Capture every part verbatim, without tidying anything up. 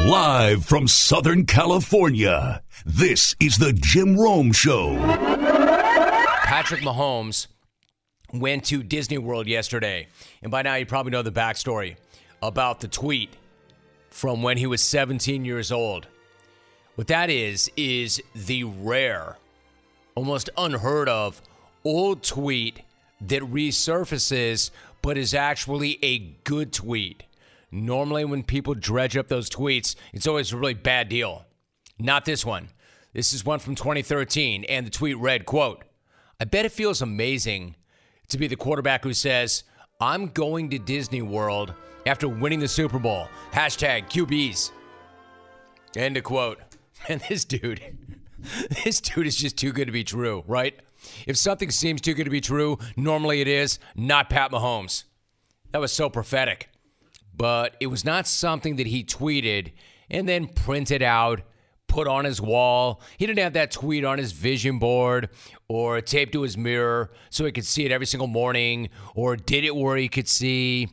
Live from Southern California, this is the Jim Rome Show. Patrick Mahomes went to Disney World yesterday. And by now you probably know the backstory about the tweet from when he was seventeen years old. What that is, is the rare, almost unheard of, old tweet that resurfaces but is actually a good tweet. Normally when people dredge up those tweets, it's always a really bad deal. Not this one. This is one from twenty thirteen, and the tweet read, quote, "I bet it feels amazing to be the quarterback who says, 'I'm going to Disney World after winning the Super Bowl. Hashtag Q Bs.'" End of quote. And this dude, this dude is just too good to be true, right? If something seems too good to be true, normally it is. Not Pat Mahomes. That was so prophetic. But it was not something that he tweeted and then printed out, put on his wall. He didn't have that tweet on his vision board or taped to his mirror so he could see it every single morning, or did it where he could see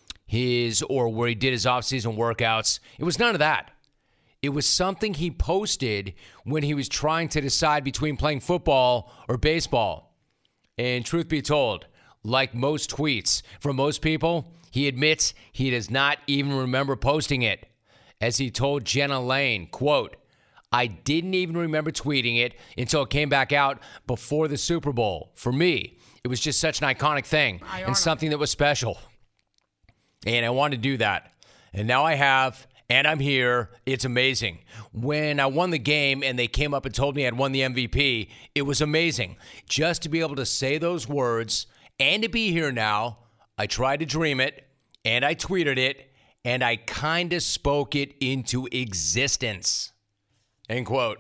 his, or where he did his off-season workouts. It was none of that. It was something he posted when he was trying to decide between playing football or baseball. And truth be told, like most tweets from most people, he admits he does not even remember posting it. As he told Jenna Lane, quote, "I didn't even remember tweeting it until it came back out before the Super Bowl. For me, it was just such an iconic thing and something that was special. And I wanted to do that. And now I have, and I'm here. It's amazing. When I won the game and they came up and told me I'd won the M V P, it was amazing. Just to be able to say those words and to be here now, I tried to dream it, and I tweeted it, and I kind of spoke it into existence." End quote.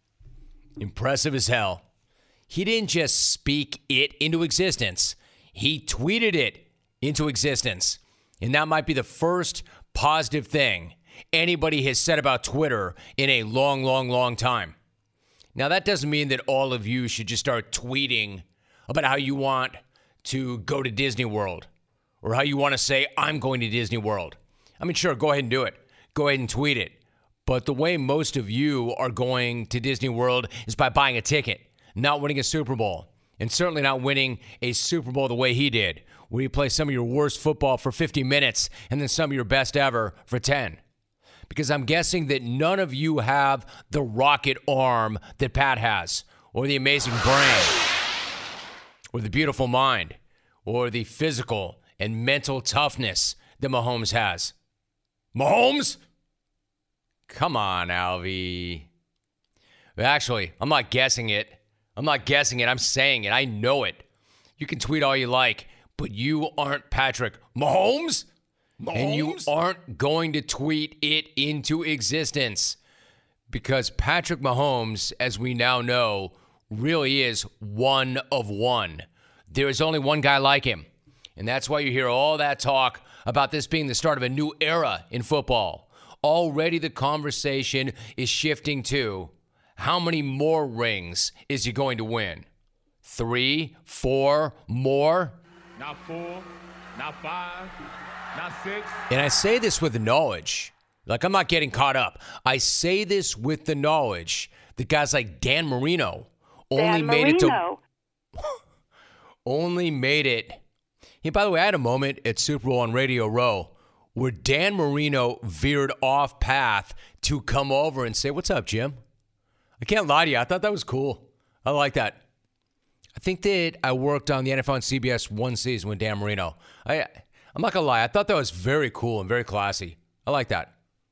Impressive as hell. He didn't just speak it into existence. He tweeted it into existence. And that might be the first positive thing anybody has said about Twitter in a long, long, long time. Now, that doesn't mean that all of you should just start tweeting about how you want to go to Disney World, or how you want to say, "I'm going to Disney World." I mean, sure, go ahead and do it. Go ahead and tweet it. But the way most of you are going to Disney World is by buying a ticket, not winning a Super Bowl, and certainly not winning a Super Bowl the way he did, where you play some of your worst football for fifty minutes and then some of your best ever for ten. Because I'm guessing that none of you have the rocket arm that Pat has, or the amazing brain, or the beautiful mind, or the physical and mental toughness that Mahomes has. Mahomes? Come on, Alvy. Actually, I'm not guessing it. I'm not guessing it. I'm saying it. I know it. You can tweet all you like, but you aren't Patrick Mahomes. Mahomes? And you aren't going to tweet it into existence. Because Patrick Mahomes, as we now know, really is one of one. There is only one guy like him. And that's why you hear all that talk about this being the start of a new era in football. Already the conversation is shifting to, how many more rings is he going to win? Three, four, more? Not four, not five, not six. And I say this with the knowledge, like I'm not getting caught up. I say this with the knowledge that guys like Dan Marino only Dan made Marino. it to... only made it... Hey, by the way, I had a moment at Super Bowl on Radio Row where Dan Marino veered off path to come over and say, "What's up, Jim?" I can't lie to you. I thought that was cool. I like that. I think that I worked on the N F L on C B S one season with Dan Marino. I, I'm not going to lie. I thought that was very cool and very classy. I like that.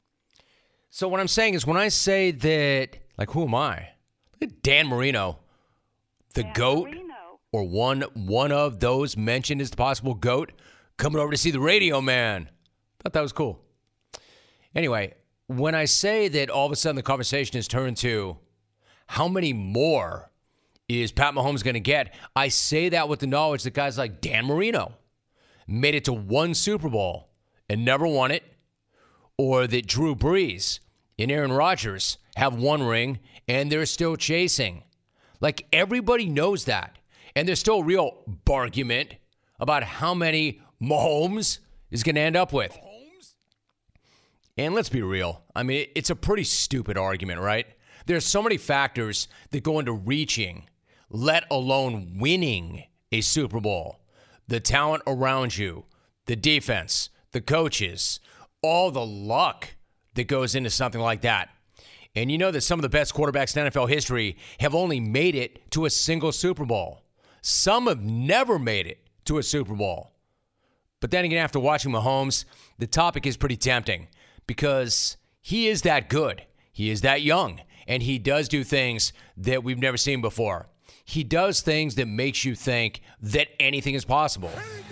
So what I'm saying is when I say that, like, who am I? Look at Dan Marino, the Dan GOAT. Marino. Or one one of those mentioned as the possible GOAT coming over to see the Radio Man. Thought that was cool. Anyway, when I say that all of a sudden the conversation has turned to how many more is Pat Mahomes going to get, I say that with the knowledge that guys like Dan Marino made it to one Super Bowl and never won it, or that Drew Brees and Aaron Rodgers have one ring and they're still chasing. Like, everybody knows that. And there's still a real argument about how many Mahomes is going to end up with. And let's be real. I mean, it's a pretty stupid argument, right? There's so many factors that go into reaching, let alone winning a Super Bowl. The talent around you, the defense, the coaches, all the luck that goes into something like that. And you know that some of the best quarterbacks in N F L history have only made it to a single Super Bowl. Some have never made it to a Super Bowl. But then again, after watching Mahomes, the topic is pretty tempting because he is that good. He is that young. And he does do things that we've never seen before. He does things that makes you think that anything is possible.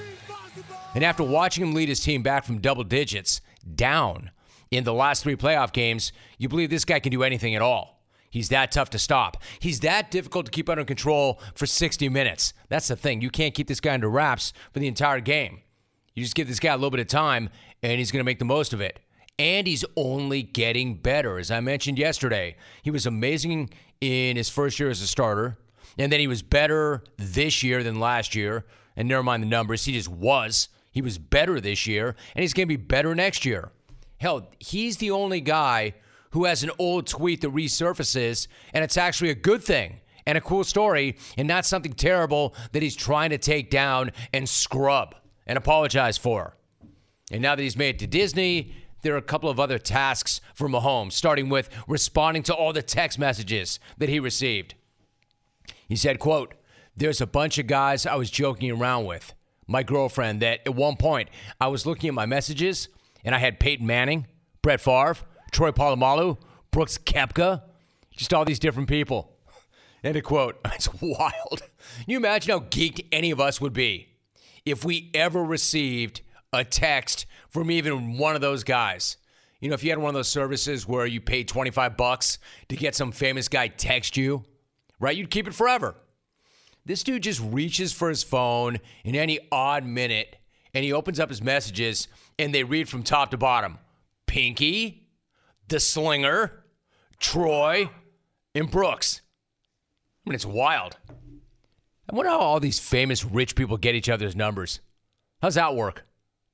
And after watching him lead his team back from double digits down in the last three playoff games, you believe this guy can do anything at all. He's that tough to stop. He's that difficult to keep under control for sixty minutes. That's the thing. You can't keep this guy under wraps for the entire game. You just give this guy a little bit of time, and he's going to make the most of it. And he's only getting better. As I mentioned yesterday, he was amazing in his first year as a starter, and then he was better this year than last year. And never mind the numbers, he just was. He was better this year, and he's going to be better next year. Hell, he's the only guy who has an old tweet that resurfaces, and it's actually a good thing and a cool story and not something terrible that he's trying to take down and scrub and apologize for. And now that he's made it to Disney, there are a couple of other tasks for Mahomes, starting with responding to all the text messages that he received. He said, quote, "There's a bunch of guys I was joking around with. My girlfriend that at one point I was looking at my messages and I had Peyton Manning, Brett Favre, Troy Polamalu, Brooks Koepka, just all these different people." End of quote. It's wild. Can you imagine how geeked any of us would be if we ever received a text from even one of those guys? You know, if you had one of those services where you paid twenty-five bucks to get some famous guy text you, right? You'd keep it forever. This dude just reaches for his phone in any odd minute, and he opens up his messages, and they read from top to bottom. Pinky, the Slinger, Troy, and Brooks. I mean, it's wild. I wonder how all these famous rich people get each other's numbers. How's that work?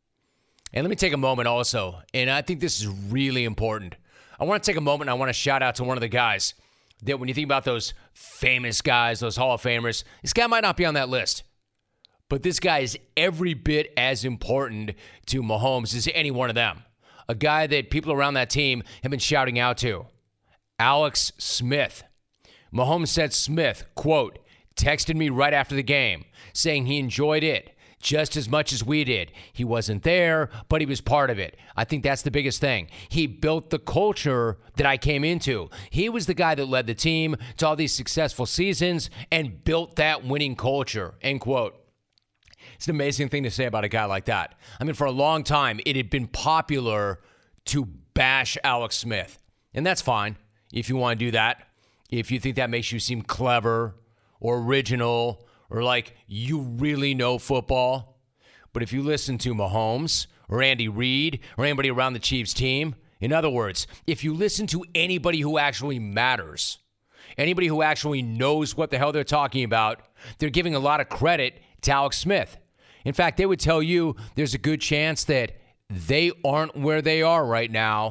And let me take a moment also, and I think this is really important. I want to take a moment and I want to shout out to one of the guys that when you think about those famous guys, those Hall of Famers, this guy might not be on that list. But this guy is every bit as important to Mahomes as any one of them. A guy that people around that team have been shouting out to. Alex Smith. Mahomes said Smith, quote, texted me right after the game saying he enjoyed it just as much as we did. He wasn't there, but he was part of it. I think that's the biggest thing. He built the culture that I came into. He was the guy that led the team to all these successful seasons and built that winning culture, end quote. It's an amazing thing to say about a guy like that. I mean, for a long time, it had been popular to bash Alex Smith. And that's fine if you want to do that. If you think that makes you seem clever or original or like you really know football. But if you listen to Mahomes or Andy Reid or anybody around the Chiefs team, in other words, if you listen to anybody who actually matters, anybody who actually knows what the hell they're talking about, they're giving a lot of credit to Alex Smith. In fact, they would tell you there's a good chance that they aren't where they are right now,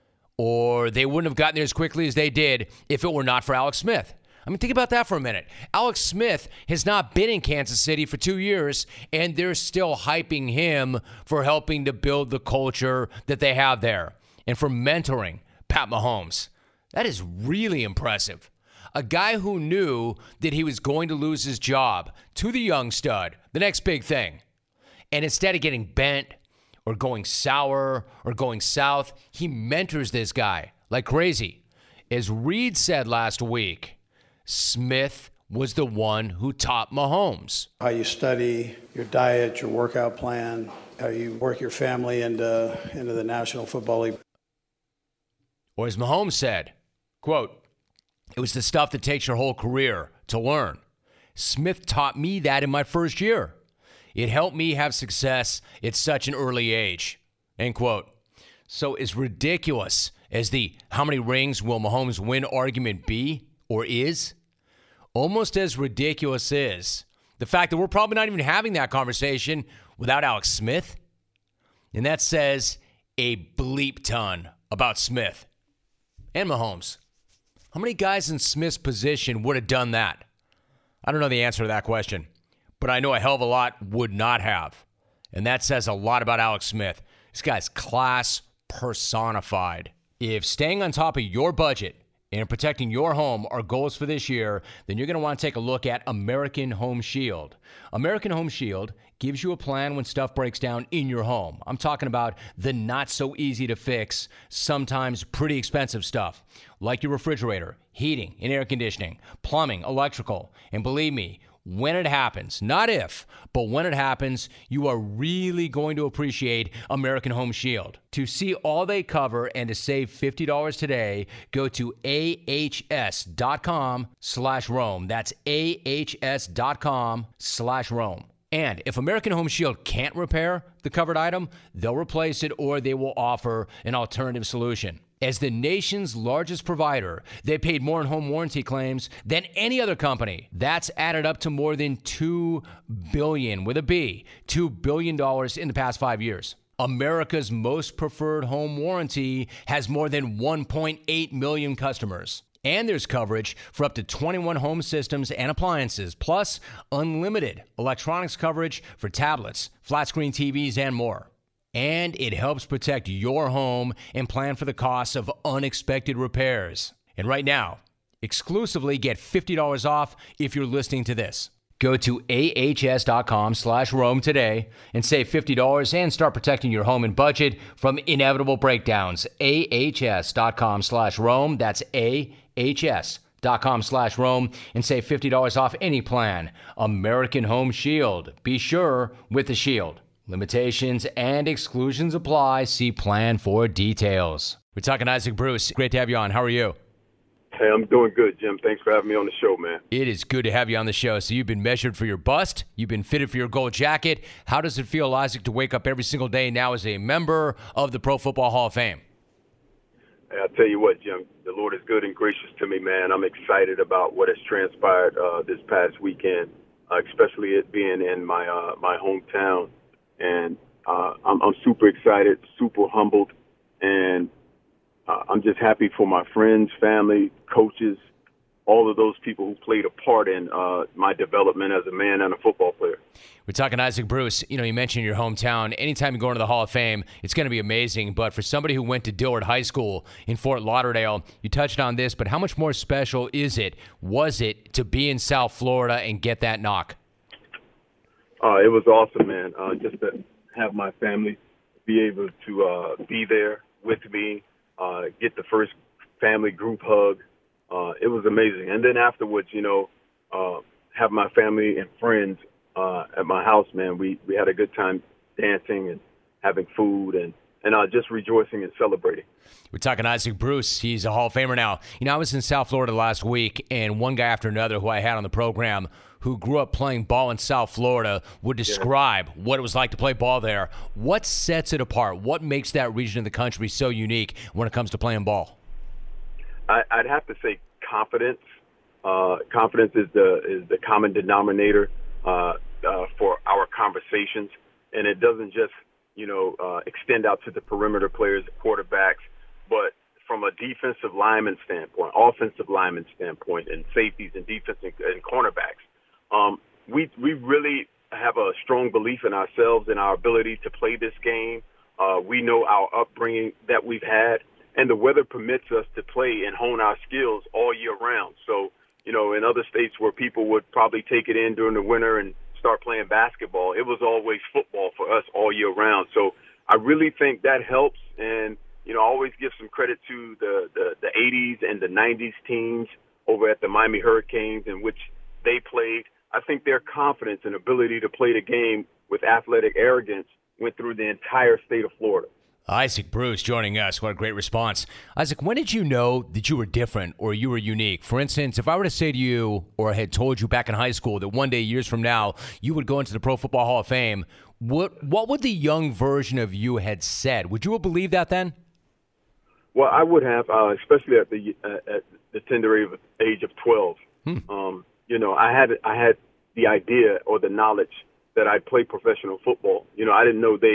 or they wouldn't have gotten there as quickly as they did if it were not for Alex Smith. I mean, think about that for a minute. Alex Smith has not been in Kansas City for two years, and they're still hyping him for helping to build the culture that they have there and for mentoring Pat Mahomes. That is really impressive. A guy who knew that he was going to lose his job to the young stud, the next big thing. And instead of getting bent or going sour or going south, he mentors this guy like crazy. As Reid said last week, Smith was the one who taught Mahomes. How you study, your diet, your workout plan, how you work your family into, into the National Football League. Or as Mahomes said, quote, "It was the stuff that takes your whole career to learn. Smith taught me that in my first year. It helped me have success at such an early age," end quote. So as ridiculous as the how many rings will Mahomes win argument be or is, almost as ridiculous is the fact that we're probably not even having that conversation without Alex Smith. And that says a bleep ton about Smith and Mahomes. How many guys in Smith's position would have done that? I don't know the answer to that question, but I know a hell of a lot would not have. And that says a lot about Alex Smith. This guy's class personified. If staying on top of your budget and protecting your home are goals for this year, then you're going to want to take a look at American Home Shield. American Home Shield gives you a plan when stuff breaks down in your home. I'm talking about the not so easy to fix, sometimes pretty expensive stuff, like your refrigerator, heating and air conditioning, plumbing, electrical. And believe me, when it happens, not if, but when it happens, you are really going to appreciate American Home Shield. To see all they cover and to save fifty dollars today, go to ahs.com slash Rome. That's ahs.com slash Rome. And if American Home Shield can't repair the covered item, they'll replace it or they will offer an alternative solution. As the nation's largest provider, they paid more in home warranty claims than any other company. That's added up to more than two billion dollars, with a B, two billion dollars in the past five years. America's most preferred home warranty has more than one point eight million customers. And there's coverage for up to twenty-one home systems and appliances, plus unlimited electronics coverage for tablets, flat screen T Vs, and more. And it helps protect your home and plan for the costs of unexpected repairs. And right now, exclusively get fifty dollars off if you're listening to this. Go to ahs.com slash Rome today and save fifty dollars and start protecting your home and budget from inevitable breakdowns. ahs.com slash Rome. That's ahs.com slash Rome and save fifty dollars off any plan. American Home Shield. Be sure with the Shield. Limitations and exclusions apply. See plan for details. We're talking Isaac Bruce. Great to have you on. How are you? Hey, I'm doing good, Jim. Thanks for having me on the show, man. It is good to have you on the show. So you've been measured for your bust. You've been fitted for your gold jacket. How does it feel, Isaac, to wake up every single day now as a member of the Pro Football Hall of Fame? Hey, I'll tell you what, Jim. The Lord is good and gracious to me, man. I'm excited about what has transpired uh, this past weekend, uh, especially it being in my uh, my hometown. And uh, I'm, I'm super excited, super humbled, and uh, I'm just happy for my friends, family, coaches, all of those people who played a part in uh, my development as a man and a football player. We're talking Isaac Bruce. You know, you mentioned your hometown. Anytime you go into the Hall of Fame, it's going to be amazing. But for somebody who went to Dillard High School in Fort Lauderdale, you touched on this, but how much more special is it, was it, to be in South Florida and get that knock? Uh, it was awesome, man. Uh, just to have my family be able to uh, be there with me, uh, get the first family group hug. Uh, it was amazing. And then afterwards, you know, uh, have my family and friends uh, at my house, man. We, we had a good time dancing and having food and, and uh, just rejoicing and celebrating. We're talking Isaac Bruce. He's a Hall of Famer now. You know, I was in South Florida last week, and one guy after another who I had on the program who grew up playing ball in South Florida would describe yeah. what it was like to play ball there. What sets it apart? What makes that region of the country so unique when it comes to playing ball? I, I'd have to say confidence. Uh, confidence is the is the common denominator uh, uh, for our conversations, and it doesn't just you know uh, extend out to the perimeter players, quarterbacks, but from a defensive lineman standpoint, offensive lineman standpoint, and safeties and defense and, and cornerbacks. Um, we we really have a strong belief in ourselves and our ability to play this game. Uh, we know our upbringing that we've had, and the weather permits us to play and hone our skills all year round. So, you know, in other states where people would probably take it in during the winter and start playing basketball, it was always football for us all year round. So I really think that helps. And, you know, I always give some credit to the, the, the eighties and the nineties teams over at the Miami Hurricanes in which they played. I think their confidence and ability to play the game with athletic arrogance went through the entire state of Florida. Isaac Bruce joining us. What a great response. Isaac, when did you know that you were different or you were unique? For instance, if I were to say to you or had told you back in high school that one day, years from now, you would go into the Pro Football Hall of Fame, what what would the young version of you had said? Would you have believed that then? Well, I would have, uh, especially at the uh, at the tender age of twelve. Hmm. Um, you know, I had I had the idea or the knowledge that I'd play professional football. You know, I didn't know they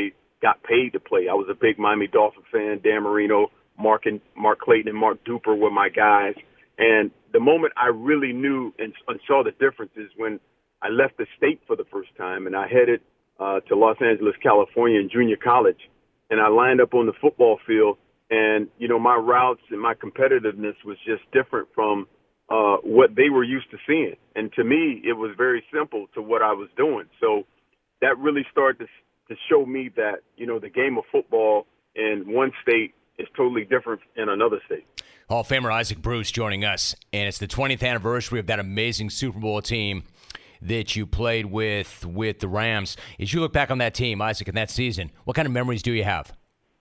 got paid to play. I was a big Miami Dolphin fan. Dan Marino, Mark and Mark Clayton, and Mark Duper were my guys. And the moment I really knew and, and saw the difference is when I left the state for the first time, and I headed uh, to Los Angeles, California, in junior college, and I lined up on the football field. And you know, my routes and my competitiveness was just different from uh, what they were used to seeing. And to me, it was very simple to what I was doing. So that really started to to show me that, you know, the game of football in one state is totally different in another state. Hall of Famer Isaac Bruce joining us, and it's the twentieth anniversary of that amazing Super Bowl team that you played with with the Rams. As you look back on that team, Isaac, in that season, what kind of memories do you have?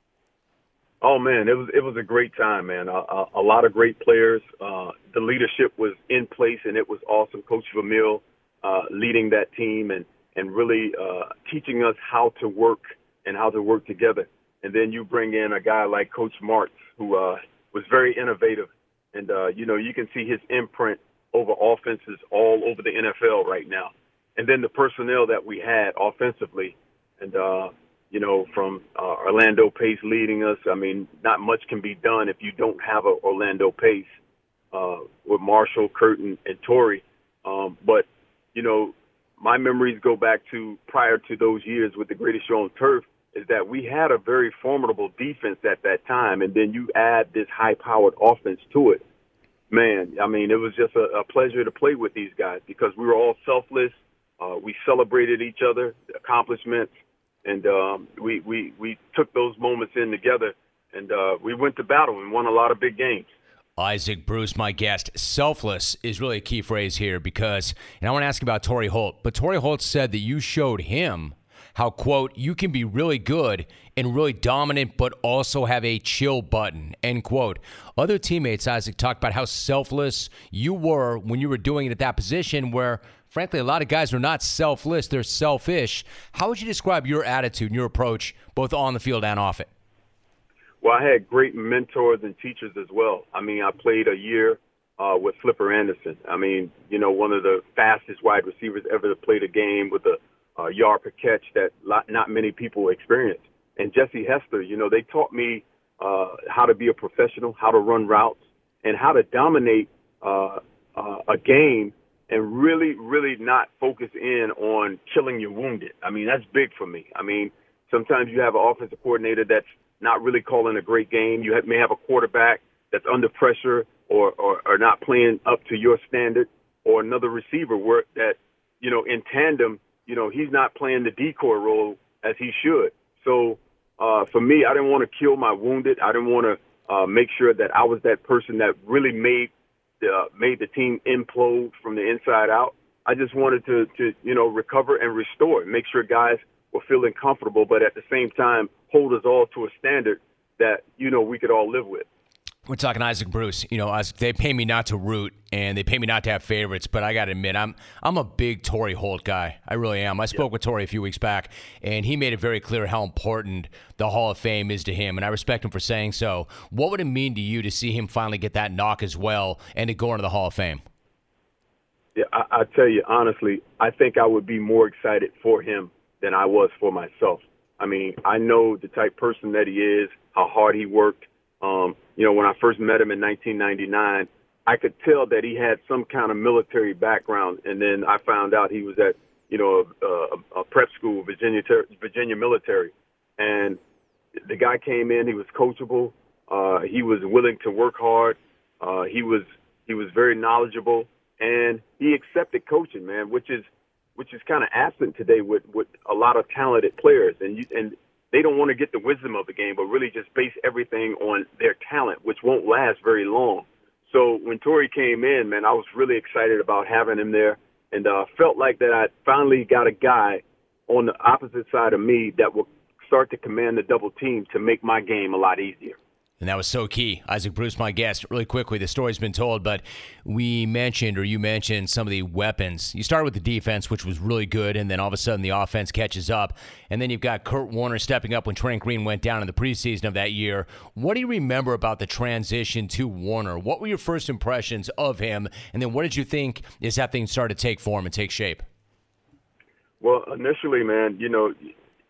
Oh, man, it was it was a great time, man. A, a, a lot of great players. Uh, the leadership was in place, and it was awesome. Coach Vermeil uh, leading that team and, and really uh, teaching us how to work and how to work together. And then you bring in a guy like Coach Martz, who uh, was very innovative. And, uh, you know, you can see his imprint over offenses all over the N F L right now. And then the personnel that we had offensively, and, uh, you know, from uh, Orlando Pace leading us. I mean, not much can be done if you don't have a Orlando Pace uh, with Marshall, Curtin, and Torrey. Um, but, you know, my memories go back to prior to those years with the Greatest Show on Turf, is that we had a very formidable defense at that time, and then you add this high-powered offense to it. Man, I mean, it was just a, a pleasure to play with these guys because we were all selfless. Uh, we celebrated each other, accomplishments, and um, we, we, we took those moments in together, and uh, we went to battle and won a lot of big games. Isaac Bruce, my guest. Selfless is really a key phrase here because, and I want to ask you about Torrey Holt, but Torrey Holt said that you showed him how, quote, you can be really good and really dominant but also have a chill button, end quote. Other teammates, Isaac, talked about how selfless you were when you were doing it at that position where, frankly, a lot of guys are not selfless, they're selfish. How would you describe your attitude and your approach both on the field and off it? Well, I had great mentors and teachers as well. I mean, I played a year uh, with Flipper Anderson. I mean, you know, one of the fastest wide receivers ever to play the game with a uh, yard per catch that lot, not many people experience. And Jesse Hester, you know, they taught me uh, how to be a professional, how to run routes, and how to dominate uh, uh, a game and really, really not focus in on killing your wounded. I mean, that's big for me. I mean, sometimes you have an offensive coordinator that's not really calling a great game. You have, may have a quarterback that's under pressure or, or, or not playing up to your standard, or another receiver where that, you know, in tandem, you know, he's not playing the decoy role as he should. So uh, for me, I didn't want to kill my wounded. I didn't want to uh, make sure that I was that person that really made the, made the team implode from the inside out. I just wanted to, to, you know, recover and restore, make sure guys were feeling comfortable, but at the same time, hold us all to a standard that, you know, we could all live with. We're talking Isaac Bruce. You know, Isaac, they pay me not to root, and they pay me not to have favorites, but I got to admit, I'm I'm a big Torrey Holt guy. I really am. I spoke yeah. with Torrey a few weeks back, and he made it very clear how important the Hall of Fame is to him, and I respect him for saying so. What would it mean to you to see him finally get that knock as well and to go into the Hall of Fame? Yeah, I, I tell you, honestly, I think I would be more excited for him than I was for myself. I mean, I know the type person that he is, how hard he worked. Um, you know, when I first met him in nineteen ninety-nine, I could tell that he had some kind of military background. And then I found out he was at, you know, a, a prep school, Virginia, Virginia military. And the guy came in, he was coachable. Uh, he was willing to work hard. Uh, he was, he was very knowledgeable, and he accepted coaching, man, which is, which is kind of absent today with, with a lot of talented players. And you, and they don't want to get the wisdom of the game, but really just base everything on their talent, which won't last very long. So when Torrey came in, man, I was really excited about having him there, and uh, felt like that I finally got a guy on the opposite side of me that will start to command the double team to make my game a lot easier. And that was so key. Isaac Bruce, my guest. Really quickly, the story's been told, but we mentioned, or you mentioned, some of the weapons. You started with the defense, which was really good, and then all of a sudden the offense catches up. And then you've got Kurt Warner stepping up when Trent Green went down in the preseason of that year. What do you remember about the transition to Warner? What were your first impressions of him? And then what did you think as that thing started to take form and take shape? Well, initially, man, you know,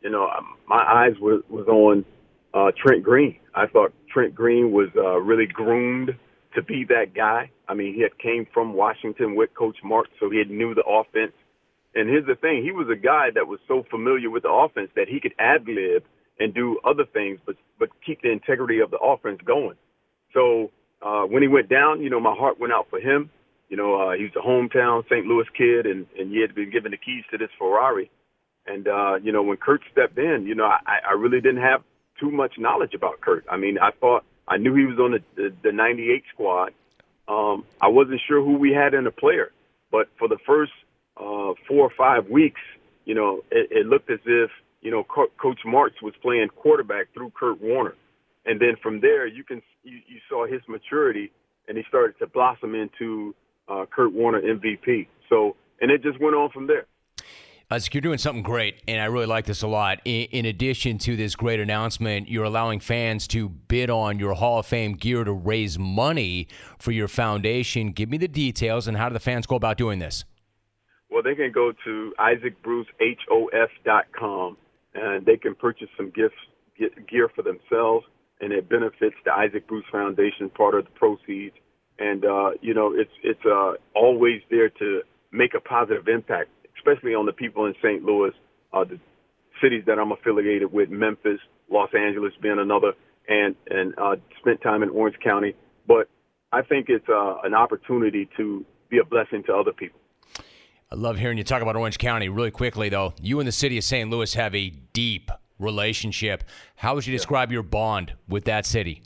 you know, my eyes was, was on uh, Trent Green. I thought Trent Green was uh, really groomed to be that guy. I mean, he had came from Washington with Coach Mark, so he had knew the offense. And here's the thing. He was a guy that was so familiar with the offense that he could ad-lib and do other things, but but keep the integrity of the offense going. So uh, when he went down, you know, my heart went out for him. You know, uh, he was a hometown Saint Louis kid, and, and he had been given the keys to this Ferrari. And, uh, you know, when Kurt stepped in, you know, I, I really didn't have too much knowledge about Kurt. I mean, I thought I knew he was on the, the, the ninety-eight squad. Um, I wasn't sure who we had in the player. But for the first uh, four or five weeks, you know, it, it looked as if, you know, Co- Coach Martz was playing quarterback through Kurt Warner. And then from there, you can you, you saw his maturity, and he started to blossom into uh, Kurt Warner M V P. So, and it just went on from there. Isaac, you're doing something great, and I really like this a lot. In, in addition to this great announcement, you're allowing fans to bid on your Hall of Fame gear to raise money for your foundation. Give me the details, and how do the fans go about doing this? Well, they can go to Isaac Bruce H O F dot com, and they can purchase some gifts, get gear for themselves, and it benefits the Isaac Bruce Foundation, part of the proceeds. And, uh, you know, it's it's uh, always there to make a positive impact, especially on the people in Saint Louis, uh, the cities that I'm affiliated with, Memphis, Los Angeles being another, and, and uh, spent time in Orange County. But I think it's uh, an opportunity to be a blessing to other people. I love hearing you talk about Orange County. Really quickly, though, you and the city of Saint Louis have a deep relationship. How would you describe your bond with that city?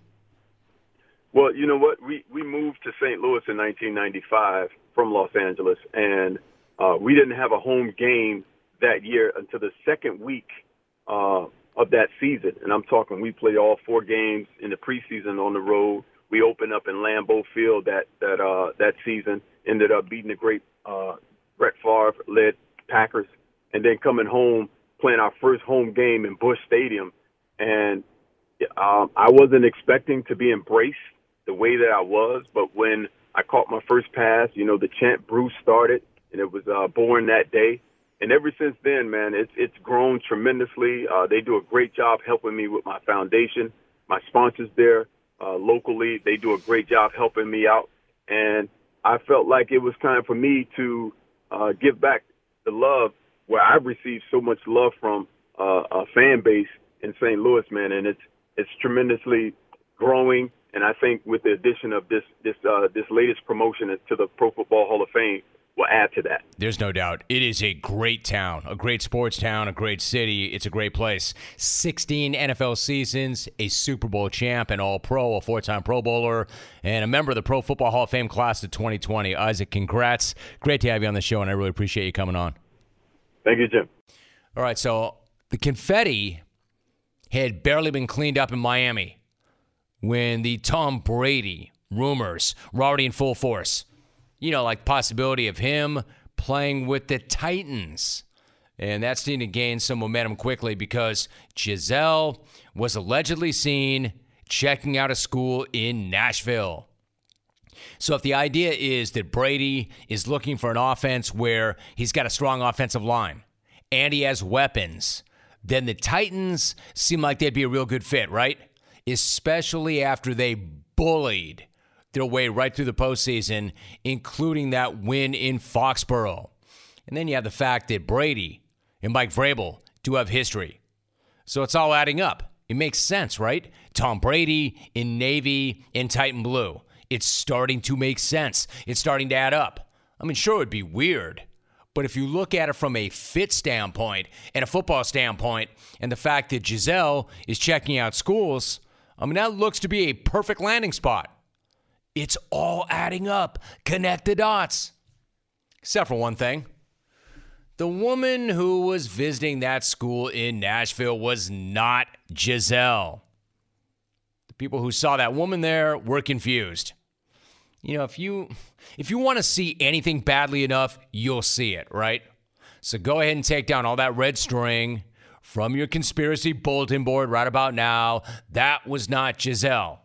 Well, you know what? We, we moved to Saint Louis in nineteen ninety-five from Los Angeles, and uh, we didn't have a home game that year until the second week uh, of that season. And I'm talking we played all four games in the preseason on the road. We opened up in Lambeau Field that that uh, that season, ended up beating the great uh, Brett Favre-led Packers, and then coming home, playing our first home game in Busch Stadium. And um, I wasn't expecting to be embraced the way that I was, but when I caught my first pass, you know, the chant Bruce started, and it was uh, born that day. And ever since then, man, it's it's grown tremendously. Uh, they do a great job helping me with my foundation. My sponsors there uh, locally, they do a great job helping me out. And I felt like it was time for me to uh, give back the love where I've received so much love from uh, a fan base in Saint Louis, man. And it's it's tremendously growing. And I think with the addition of this this uh, this latest promotion to the Pro Football Hall of Fame will add to that. There's no doubt. It is a great town, a great sports town, a great city. It's a great place. sixteen N F L seasons, a Super Bowl champ, an All-Pro, a four-time Pro Bowler, and a member of the Pro Football Hall of Fame class of twenty twenty. Isaac, congrats. Great to have you on the show, and I really appreciate you coming on. Thank you, Jim. All right, so the confetti had barely been cleaned up in Miami when the Tom Brady rumors were already in full force. You know, like possibility of him playing with the Titans. And that seemed to gain some momentum quickly because Gisele was allegedly seen checking out a school in Nashville. So if the idea is that Brady is looking for an offense where he's got a strong offensive line and he has weapons, then the Titans seem like they'd be a real good fit, right? Especially after they bullied their way right through the postseason, including that win in Foxborough. And then you have the fact that Brady and Mike Vrabel do have history. So it's all adding up. It makes sense, right? Tom Brady in Navy in Titan Blue. It's starting to make sense. It's starting to add up. I mean, sure, it'd be weird. But if you look at it from a fit standpoint and a football standpoint, and the fact that Gisele is checking out schools, I mean, that looks to be a perfect landing spot. It's all adding up. Connect the dots. Except for one thing. The woman who was visiting that school in Nashville was not Gisele. The people who saw that woman there were confused. You know, if you if you want to see anything badly enough, you'll see it, right? So go ahead and take down all that red string from your conspiracy bulletin board right about now. That was not Gisele.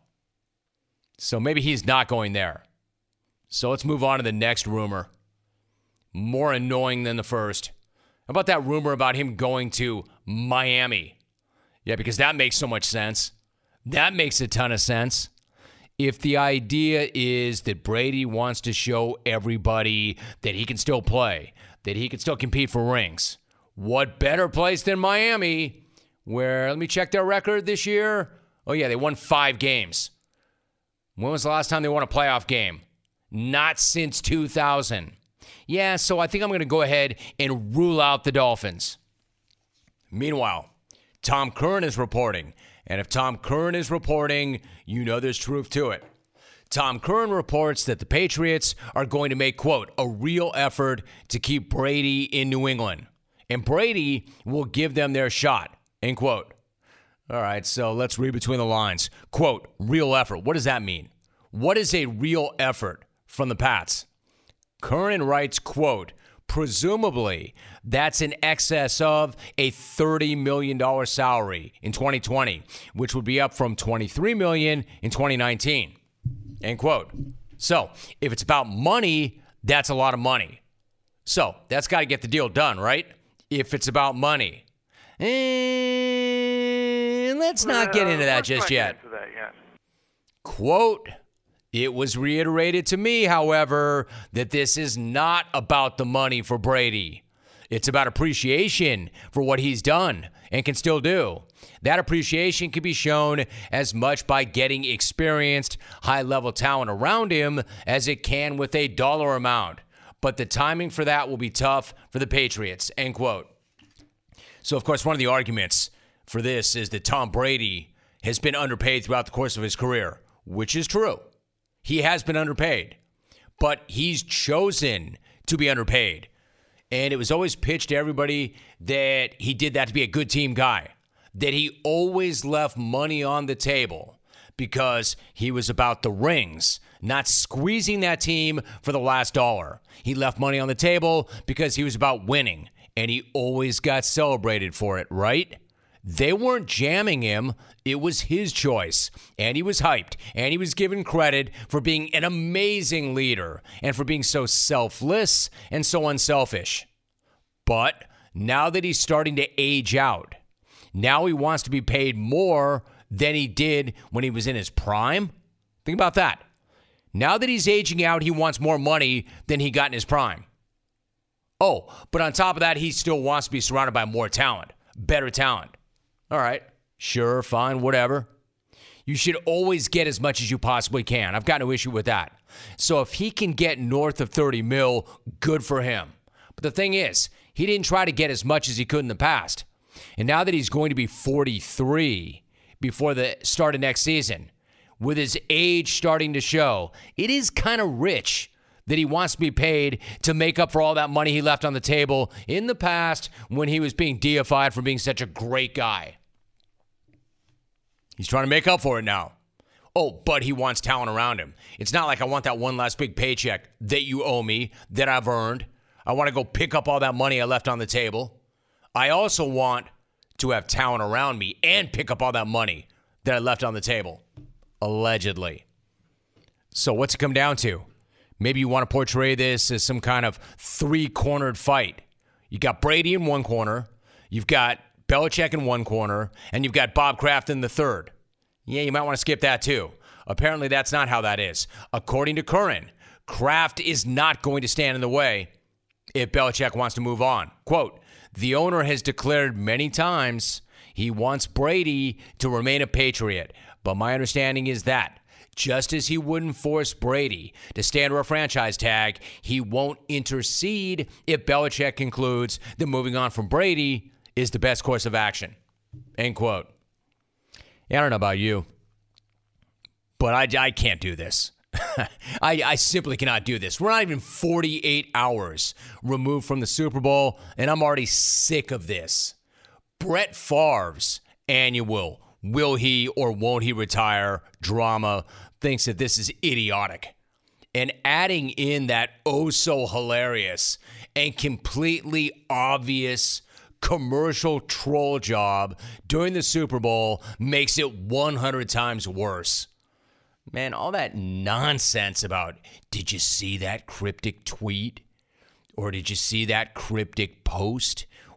So maybe he's not going there. So let's move on to the next rumor. More annoying than the first. How about that rumor about him going to Miami. Yeah, because that makes so much sense. That makes a ton of sense. If the idea is that Brady wants to show everybody that he can still play, that he can still compete for rings, what better place than Miami, where, let me check their record this year. Oh, yeah, they won five games. When was the last time they won a playoff game? Not since two thousand. Yeah, so I think I'm going to go ahead and rule out the Dolphins. Meanwhile, Tom Curran is reporting. And if Tom Curran is reporting, you know there's truth to it. Tom Curran reports that the Patriots are going to make, quote, a real effort to keep Brady in New England. And Brady will give them their shot, end quote. All right, so let's read between the lines. Quote, real effort. What does that mean? What is a real effort from the Pats? Curran writes, quote, presumably that's in excess of a thirty million dollars salary in twenty twenty, which would be up from twenty-three million dollars in twenty nineteen, end quote. So if it's about money, that's a lot of money. So that's got to get the deal done, right? If it's about money. And let's not get into that just yet. That, yes. Quote, it was reiterated to me, however, that this is not about the money for Brady. It's about appreciation for what he's done and can still do. That appreciation can be shown as much by getting experienced, high-level talent around him as it can with a dollar amount. But the timing for that will be tough for the Patriots, end quote. So, of course, one of the arguments for this is that Tom Brady has been underpaid throughout the course of his career, which is true. He has been underpaid, but he's chosen to be underpaid. And it was always pitched to everybody that he did that to be a good team guy, that he always left money on the table because he was about the rings, not squeezing that team for the last dollar. He left money on the table because he was about winning, and he always got celebrated for it, right? They weren't jamming him. It was his choice, and he was hyped, and he was given credit for being an amazing leader and for being so selfless and so unselfish. But now that he's starting to age out, now he wants to be paid more than he did when he was in his prime. Think about that. Now that he's aging out, he wants more money than he got in his prime. Oh, but on top of that, he still wants to be surrounded by more talent, better talent. All right, sure, fine, whatever. You should always get as much as you possibly can. I've got no issue with that. So if he can get north of thirty mil, good for him. But the thing is, he didn't try to get as much as he could in the past. And now that he's going to be forty-three before the start of next season, with his age starting to show, it is kind of rich that he wants to be paid to make up for all that money he left on the table in the past when he was being deified for being such a great guy. He's trying to make up for it now. Oh, but he wants talent around him. It's not like I want that one last big paycheck that you owe me, that I've earned. I want to go pick up all that money I left on the table. I also want to have talent around me and pick up all that money that I left on the table, allegedly. So what's it come down to? Maybe you want to portray this as some kind of three-cornered fight. You got Brady in one corner, you've got Belichick in one corner, and you've got Bob Kraft in the third. Yeah, you might want to skip that too. Apparently that's not how that is. According to Curran, Kraft is not going to stand in the way if Belichick wants to move on. Quote, the owner has declared many times he wants Brady to remain a Patriot, but my understanding is that just as he wouldn't force Brady to stay under a franchise tag, he won't intercede if Belichick concludes that moving on from Brady is the best course of action. End quote. Yeah, I don't know about you, but I, I can't do this. I, I simply cannot do this. We're not even forty-eight hours removed from the Super Bowl, and I'm already sick of this. Brett Favre's annual will he or won't he retire drama thinks that this is idiotic. And adding in that oh-so-hilarious and completely obvious commercial troll job during the Super Bowl makes it one hundred times worse. Man, all that nonsense about, did you see that cryptic tweet? Or did you see that cryptic post?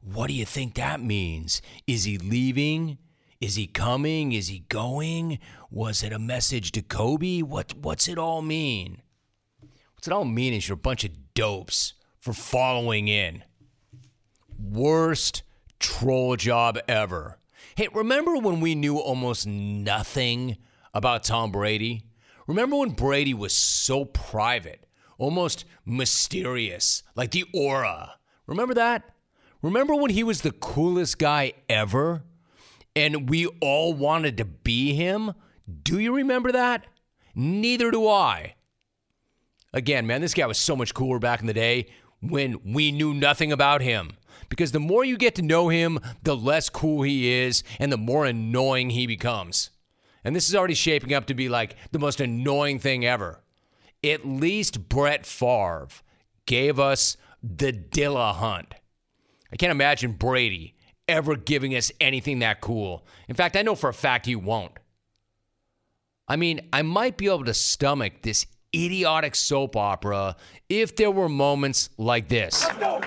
What do you think that means? Is he leaving? Is he coming? Is he going? Was it a message to Kobe? What What's it all mean? What's it all mean is you're a bunch of dopes for following in. Worst troll job ever. Hey, remember when we knew almost nothing about Tom Brady? Remember when Brady was so private, almost mysterious, like the aura? Remember that? Remember when he was the coolest guy ever? And we all wanted to be him? Do you remember that? Neither do I. Again, man, this guy was so much cooler back in the day when we knew nothing about him. Because the more you get to know him, the less cool he is and the more annoying he becomes. And this is already shaping up to be like the most annoying thing ever. At least Brett Favre gave us the Dilla Hunt. I can't imagine Brady ever giving us anything that cool. In fact, I know for a fact he won't. I mean, I might be able to stomach this idiotic soap opera if there were moments like this. Let's go.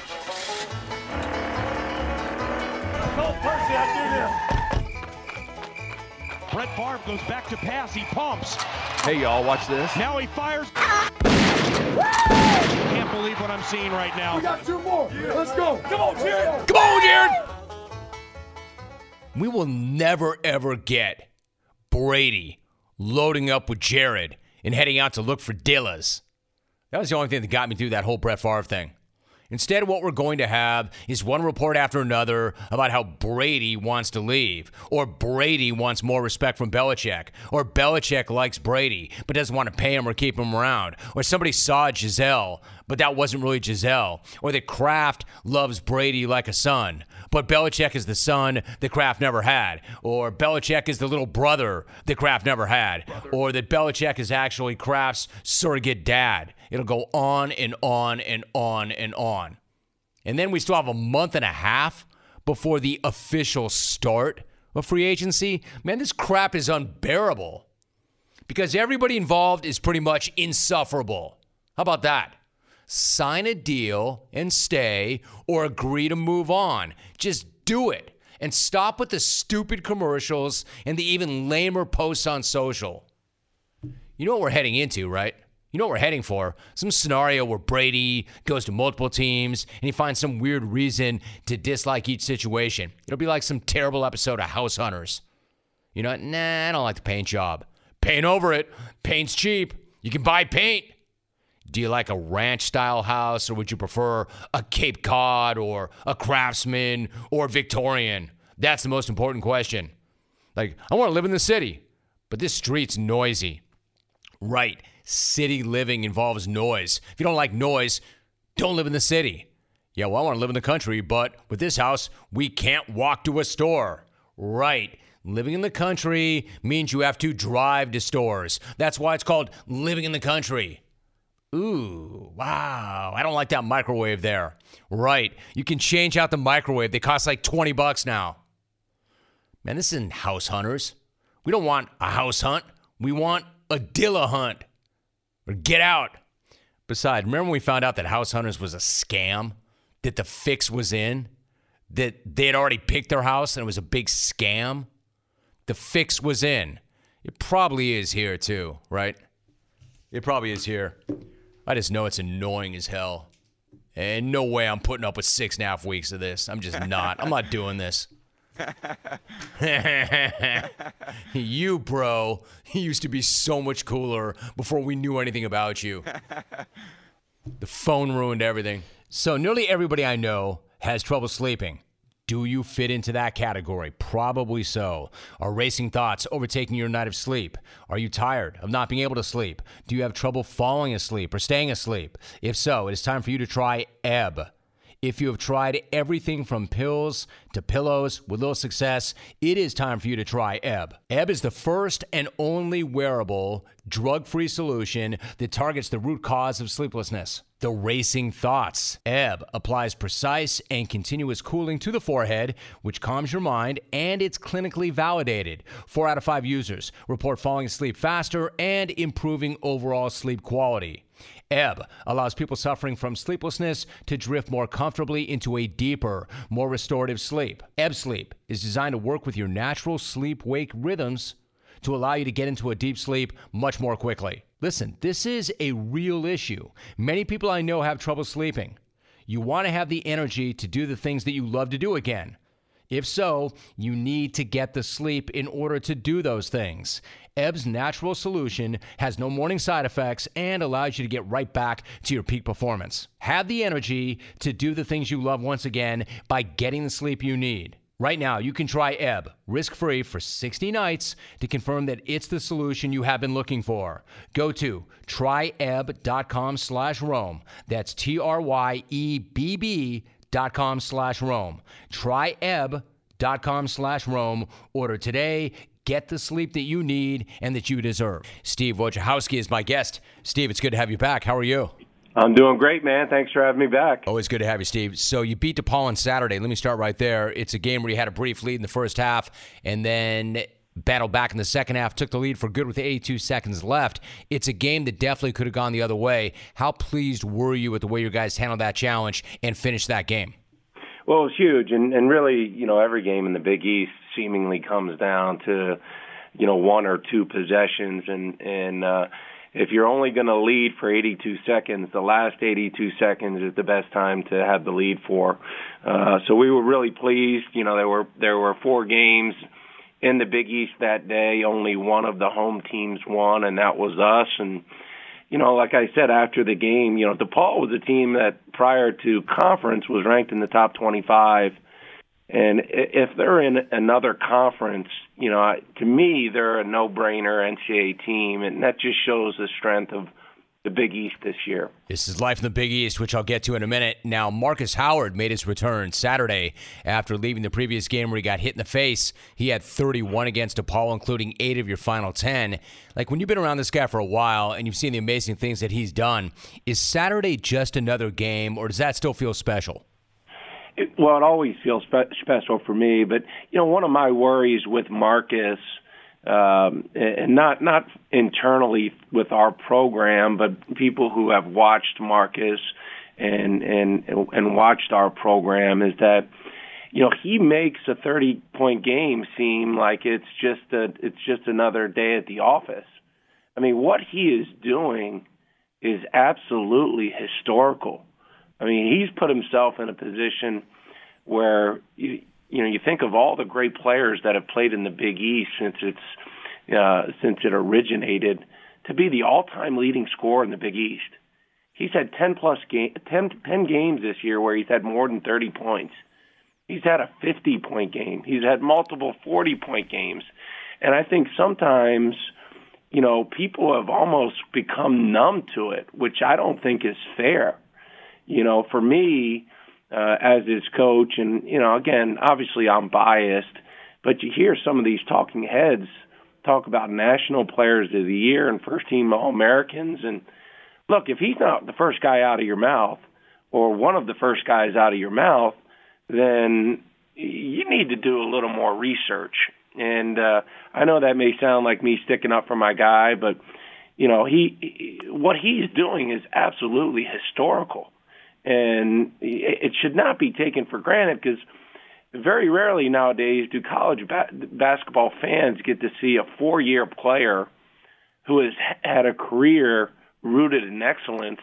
Cole Percy, I do this. Brett Favre goes back to pass. He pumps. Hey, y'all, watch this. Now he fires. Can't believe what I'm seeing right now. We got two more. Let's go. Come on, Jared. Come on, Jared. We will never, ever get Brady loading up with Jared and heading out to look for Dillas. That was the only thing that got me through that whole Brett Favre thing. Instead, what we're going to have is one report after another about how Brady wants to leave, or Brady wants more respect from Belichick, or Belichick likes Brady but doesn't want to pay him or keep him around, or somebody saw Giselle but that wasn't really Giselle, or that Kraft loves Brady like a son, but Belichick is the son that Kraft never had, or Belichick is the little brother that Kraft never had, brother. Or that Belichick is actually Kraft's surrogate dad. It'll go on and on and on and on. And then we still have a month and a half before the official start of free agency. Man, this crap is unbearable because everybody involved is pretty much insufferable. How about that? Sign a deal and stay, or agree to move on. Just do it. And stop with the stupid commercials and the even lamer posts on social. You know what we're heading into, right? You know what we're heading for? Some scenario where Brady goes to multiple teams and he finds some weird reason to dislike each situation. It'll be like some terrible episode of House Hunters. You know, nah, I don't like the paint job. Paint over it. Paint's cheap. You can buy paint. Do you like a ranch-style house, or would you prefer a Cape Cod or a Craftsman or Victorian? That's the most important question. Like, I want to live in the city, but this street's noisy. Right. City living involves noise. If you don't like noise, don't live in the city. Yeah, well, I want to live in the country, but with this house, we can't walk to a store. Right. Living in the country means you have to drive to stores. That's why it's called living in the country. Ooh, wow. I don't like that microwave there. Right. You can change out the microwave. They cost like twenty bucks now. Man, this isn't House Hunters. We don't want a house hunt. We want a Dilla Hunt. Or get out. Besides, remember when we found out that House Hunters was a scam? That the fix was in? That they had already picked their house and it was a big scam? The fix was in. It probably is here too, right? It probably is here. I just know it's annoying as hell. And no way I'm putting up with six and a half weeks of this. I'm just not. I'm not doing this. You, bro, he used to be so much cooler before we knew anything about you. The phone ruined everything. So nearly everybody I know has trouble sleeping. Do you fit into that category? Probably so. Are racing thoughts overtaking your night of sleep? Are you tired of not being able to sleep? Do you have trouble falling asleep or staying asleep? If so, it is time for you to try Ebb. If you have tried everything from pills to pillows with little success, it is time for you to try Ebb. Ebb is the first and only wearable drug-free solution that targets the root cause of sleeplessness, the racing thoughts. Ebb applies precise and continuous cooling to the forehead, which calms your mind, and it's clinically validated. Four out of five users report falling asleep faster and improving overall sleep quality. Ebb allows people suffering from sleeplessness to drift more comfortably into a deeper, more restorative sleep. Ebb Sleep is designed to work with your natural sleep-wake rhythms to allow you to get into a deep sleep much more quickly. Listen, this is a real issue. Many people I know have trouble sleeping. You want to have the energy to do the things that you love to do again. If so, you need to get the sleep in order to do those things. Ebb's natural solution has no morning side effects and allows you to get right back to your peak performance. Have the energy to do the things you love once again by getting the sleep you need. Right now, you can try Ebb risk-free for sixty nights to confirm that it's the solution you have been looking for. Go to tryebb.com slash Rome. That's T-R-Y-E-B-B dot com slash Rome. Tryebb.com slash Rome. Order today. Get the sleep that you need and that you deserve. Steve Wojciechowski is my guest. Steve, it's good to have you back. How are you? I'm doing great, man. Thanks for having me back. Always good to have you, Steve. So you beat DePaul on Saturday. Let me start right there. It's a game where you had a brief lead in the first half and then battled back in the second half, took the lead for good with eighty-two seconds left. It's a game that definitely could have gone the other way. How pleased were you with the way your guys handled that challenge and finished that game? Well, it was huge, and, and really, you know, every game in the Big East seemingly comes down to, you know, one or two possessions, and, and uh, if you're only going to lead for eighty-two seconds, the last eighty-two seconds is the best time to have the lead for. Uh, so we were really pleased. You know, there were there were four games in the Big East that day. Only one of the home teams won, and that was us. And, you know, like I said after the game, you know, DePaul was a team that prior to conference was ranked in the top twenty-five. And if they're in another conference, you know, to me, they're a no-brainer N C double A team, and that just shows the strength of the Big East this year. This is life in the Big East, which I'll get to in a minute. Now, Marcus Howard made his return Saturday after leaving the previous game where he got hit in the face. He had thirty-one against DePaul, including eight of your final ten. Like, when you've been around this guy for a while and you've seen the amazing things that he's done, is Saturday just another game, or does that still feel special? It, well, it always feels spe- special for me, but, you know, one of my worries with Marcus, um, and not not internally with our program, but people who have watched Marcus and and and watched our program, is that, you know, he makes a thirty-point game seem like it's just a it's just another day at the office. I mean, what he is doing is absolutely historical. I mean, he's put himself in a position where, you, you know, you think of all the great players that have played in the Big East since it's uh, since it originated, to be the all-time leading scorer in the Big East. He's had ten plus game, ten, ten games this year where he's had more than thirty points. He's had a fifty-point game. He's had multiple forty-point games. And I think sometimes, you know, people have almost become numb to it, which I don't think is fair. You know, for me, uh, as his coach, and, you know, again, obviously I'm biased, but you hear some of these talking heads talk about national players of the year and first-team All-Americans. And, look, if he's not the first guy out of your mouth or one of the first guys out of your mouth, then you need to do a little more research. And uh, I know that may sound like me sticking up for my guy, but, you know, he what he's doing is absolutely historical. And it should not be taken for granted, because very rarely nowadays do college ba- basketball fans get to see a four-year player who has had a career rooted in excellence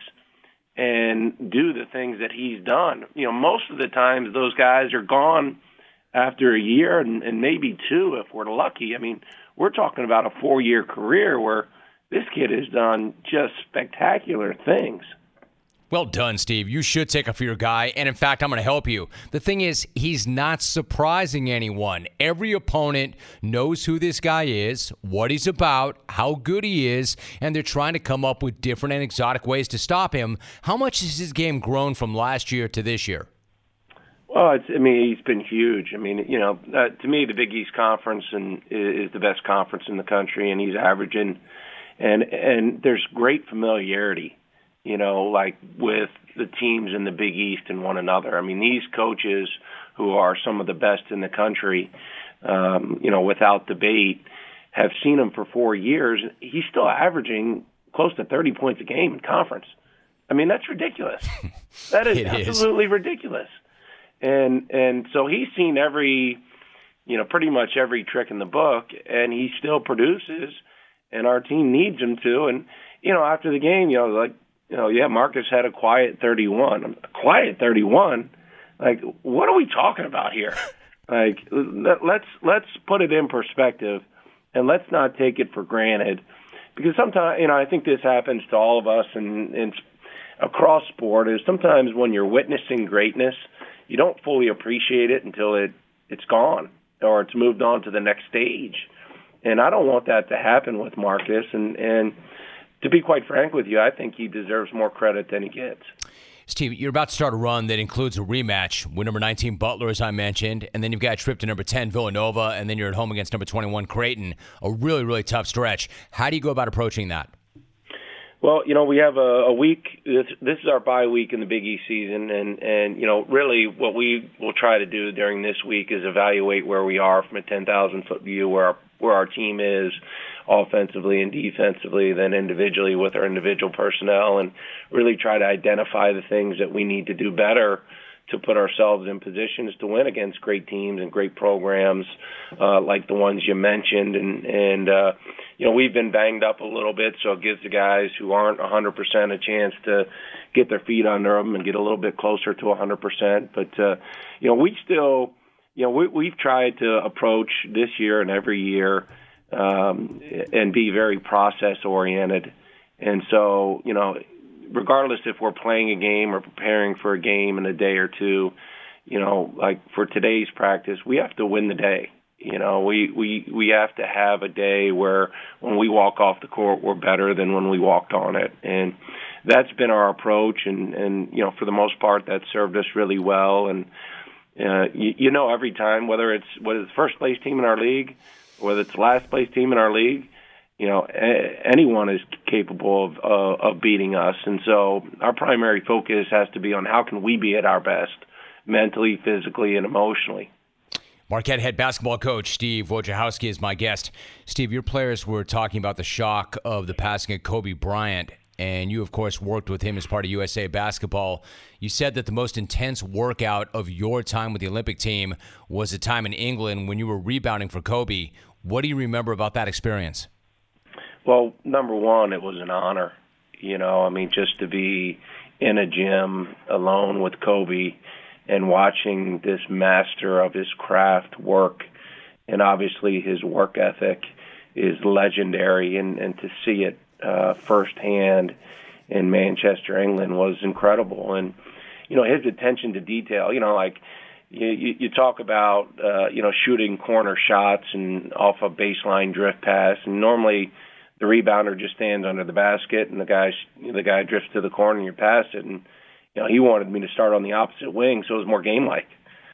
and do the things that he's done. You know, most of the times those guys are gone after a year and, and maybe two if we're lucky. I mean, we're talking about a four-year career where this kid has done just spectacular things. Well done, Steve. You should take up for your guy, and in fact, I'm going to help you. The thing is, he's not surprising anyone. Every opponent knows who this guy is, what he's about, how good he is, and they're trying to come up with different and exotic ways to stop him. How much has his game grown from last year to this year? Well, it's, I mean, he's been huge. I mean, you know, uh, to me, the Big East Conference and is the best conference in the country, and he's averaging and and there's great familiarity, you know, like with the teams in the Big East and one another. I mean, these coaches who are some of the best in the country, um, you know, without debate, have seen him for four years. He's still averaging close to thirty points a game in conference. I mean, that's ridiculous. That is absolutely is. ridiculous. And and so he's seen every, you know, pretty much every trick in the book, and he still produces, and our team needs him to. And, you know, after the game, you know, like, you know, yeah, Marcus had a quiet thirty-one. A quiet thirty-one? Like, what are we talking about here? Like, let's let's put it in perspective, and let's not take it for granted. Because sometimes, you know, I think this happens to all of us and, and across sport, is sometimes when you're witnessing greatness, you don't fully appreciate it until it, it's gone or it's moved on to the next stage. And I don't want that to happen with Marcus. And, and to be quite frank with you, I think he deserves more credit than he gets. Steve, you're about to start a run that includes a rematch with number nineteen Butler, as I mentioned, and then you've got a trip to number ten Villanova, and then you're at home against number twenty-one Creighton. A really, really tough stretch. How do you go about approaching that? Well, you know, we have a, a week. This, this is our bye week in the Big East season, and, and, you know, really what we will try to do during this week is evaluate where we are from a ten thousand foot view, where our, where our team is offensively and defensively, then individually with our individual personnel, and really try to identify the things that we need to do better to put ourselves in positions to win against great teams and great programs uh, like the ones you mentioned. And, and uh, you know, we've been banged up a little bit, so it gives the guys who aren't one hundred percent a chance to get their feet under them and get a little bit closer to one hundred percent. But, uh, you know, we still, you know, we, we've tried to approach this year and every year um, and be very process-oriented. And so, you know, regardless if we're playing a game or preparing for a game in a day or two, you know, like for today's practice, we have to win the day. You know, we, we, we have to have a day where when we walk off the court, we're better than when we walked on it. And that's been our approach. And, and you know, for the most part, that's served us really well. And, uh, you, you know, every time, whether it's, whether it's the first place team in our league, whether it's the last place team in our league, you know, anyone is capable of, uh, of beating us. And so our primary focus has to be on how can we be at our best mentally, physically, and emotionally. Marquette head basketball coach Steve Wojciechowski is my guest. Steve, your players were talking about the shock of the passing of Kobe Bryant, and you, of course, worked with him as part of U S A Basketball. You said that the most intense workout of your time with the Olympic team was a time in England when you were rebounding for Kobe. What do you remember about that experience? Well, number one, it was an honor. You know, I mean, just to be in a gym alone with Kobe and watching this master of his craft work, and obviously his work ethic is legendary, and, and to see it uh, firsthand in Manchester, England was incredible. And, you know, his attention to detail, you know, like you, you, you talk about, uh, you know, shooting corner shots and off a baseline drift pass, and normally the rebounder just stands under the basket, and the guy the guy drifts to the corner, and you pass it. And you know, he wanted me to start on the opposite wing, so it was more game-like.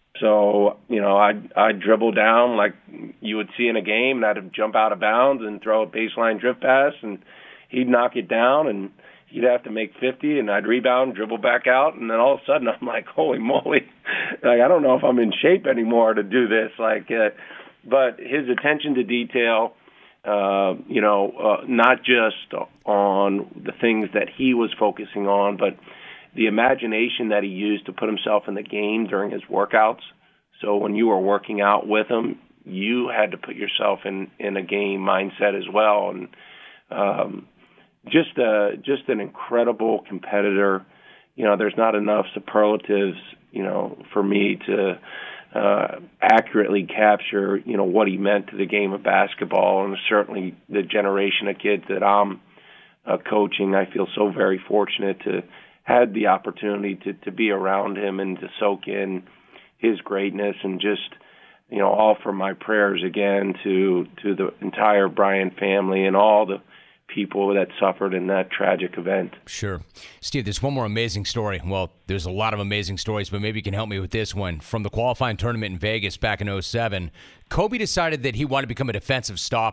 So you know, I'd I'd dribble down like you would see in a game, and I'd jump out of bounds and throw a baseline drift pass, and he'd knock it down, and he'd have to make fifty, and I'd rebound, dribble back out, and then all of a sudden I'm like, holy moly, like I don't know if I'm in shape anymore to do this. Like, uh, but his attention to detail. Uh, you know, uh, not just on the things that he was focusing on, but the imagination that he used to put himself in the game during his workouts. So when you were working out with him, you had to put yourself in, in a game mindset as well. And um, just a, just an incredible competitor. You know, there's not enough superlatives, you know, for me to Uh, accurately capture, you know, what he meant to the game of basketball, and certainly the generation of kids that I'm uh, coaching. I feel so very fortunate to had the opportunity to, to be around him and to soak in his greatness, and just, you know, offer my prayers again to to the entire Bryant family and all the people that suffered in that tragic event. Sure. Steve, there's one more amazing story. Well, there's a lot of amazing stories, but maybe you can help me with this one. From the qualifying tournament in Vegas back in oh seven, Kobe decided that he wanted to become a defensive stopper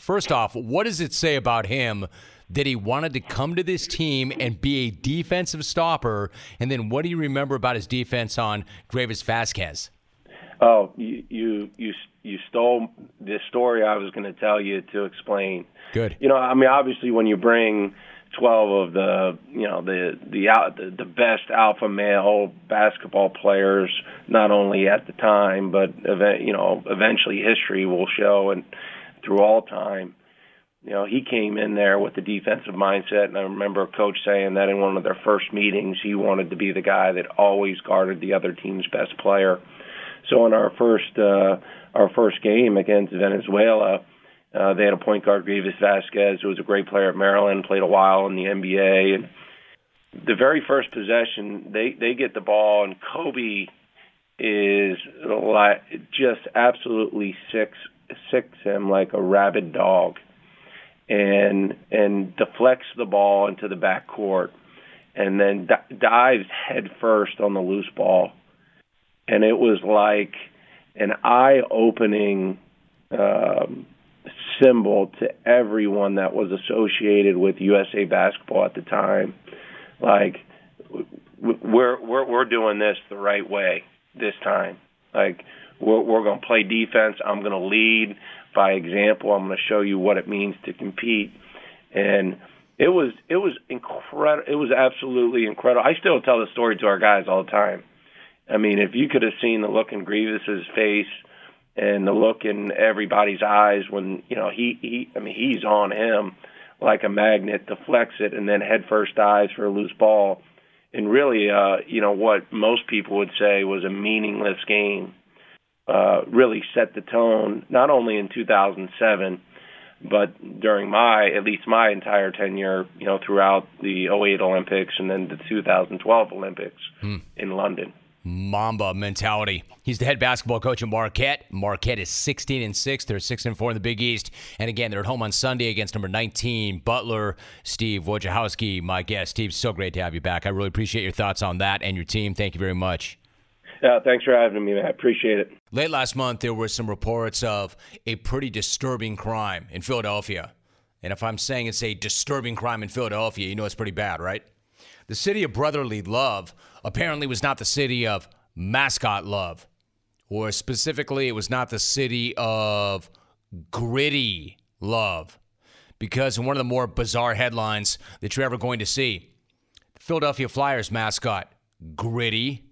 First off, what does it say about him that he wanted to come to this team and be a defensive stopper? And then what do you remember about his defense on Greivis Vasquez? Oh, you you you, you stole the story I was going to tell you to explain. Good. You know, I mean, obviously, when you bring twelve of the you know the the the, the best alpha male basketball players, not only at the time but event, you know eventually history will show and through all time. You know, he came in there with the defensive mindset, and I remember a coach saying that in one of their first meetings, he wanted to be the guy that always guarded the other team's best player. So in our first uh, our first game against Venezuela, uh, they had a point guard, Greivis Vasquez, who was a great player at Maryland, played a while in the N B A. And the very first possession, they, they get the ball, and Kobe is like just absolutely six sicks him like a rabid dog, and and deflects the ball into the backcourt, and then d- dives head first on the loose ball. And it was like an eye-opening um, symbol to everyone that was associated with U S A Basketball at the time. Like, we're we're we're doing this the right way this time. Like, we're we're going to play defense. I'm going to lead by example. I'm going to show you what it means to compete. And it was it was incredible. It was absolutely incredible. I still tell the story to our guys all the time. I mean, if you could have seen the look in Greivis's face and the look in everybody's eyes when, you know, he, he I mean, he's on him like a magnet, deflects it, and then head first dives for a loose ball. And really, uh, you know, what most people would say was a meaningless game uh, really set the tone, not only in two thousand seven, but during my, at least my entire tenure, you know, throughout the oh eight Olympics and then the two thousand twelve Olympics hmm. in London. Mamba mentality. He's the head basketball coach at Marquette. Marquette is sixteen and six. They're six and four in the Big East. And again, they're at home on Sunday against number nineteen, Butler. Steve Wojciechowski, my guest. Steve, so great to have you back. I really appreciate your thoughts on that and your team. Thank you very much. Yeah, thanks for having me, man. I appreciate it. Late last month, there were some reports of a pretty disturbing crime in Philadelphia. And if I'm saying it's a disturbing crime in Philadelphia, you know it's pretty bad, right? The city of brotherly love apparently was not the city of mascot love. Or specifically, it was not the city of gritty love. Because in one of the more bizarre headlines that you're ever going to see, the Philadelphia Flyers mascot, Gritty,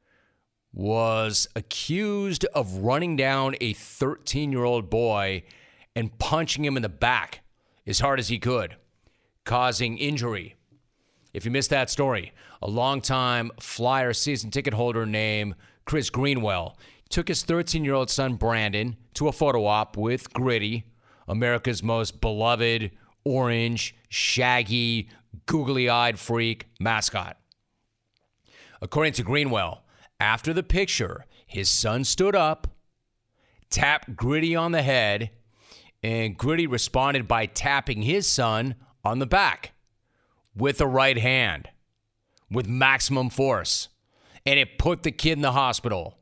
was accused of running down a thirteen-year-old boy and punching him in the back as hard as he could, causing injury. If you missed that story, a longtime Flyer season ticket holder named Chris Greenwell took his thirteen-year-old son Brandon to a photo op with Gritty, America's most beloved orange, shaggy, googly-eyed freak mascot. According to Greenwell, after the picture, his son stood up, tapped Gritty on the head, and Gritty responded by tapping his son on the back with the right hand, with maximum force. And it put the kid in the hospital.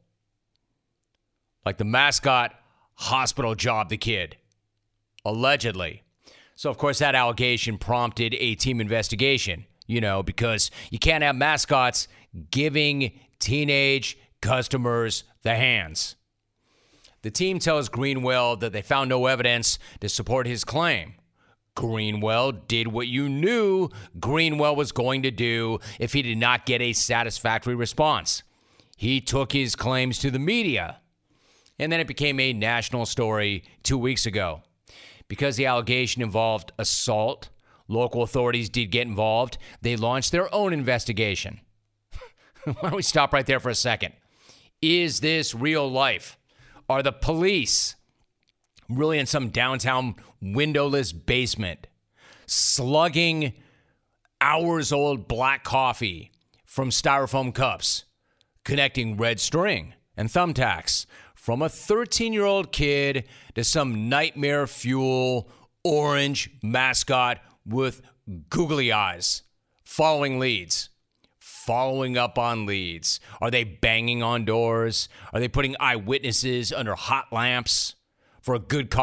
Like the mascot hospital jobbed the kid, allegedly. So, of course, that allegation prompted a team investigation, you know, because you can't have mascots giving teenage customers the hands. The team tells Greenwell that they found no evidence to support his claim. Greenwell did what you knew Greenwell was going to do if he did not get a satisfactory response. He took his claims to the media, and then it became a national story two weeks ago. Because the allegation involved assault, local authorities did get involved. They launched their own investigation. Why don't we stop right there for a second? Is this real life? Are the police really in some downtown windowless basement slugging hours-old black coffee from styrofoam cups, connecting red string and thumbtacks from a thirteen-year-old kid to some nightmare fuel orange mascot with googly eyes, following leads? Following up on leads. Are they banging on doors? Are they putting eyewitnesses under hot lamps for a good cop,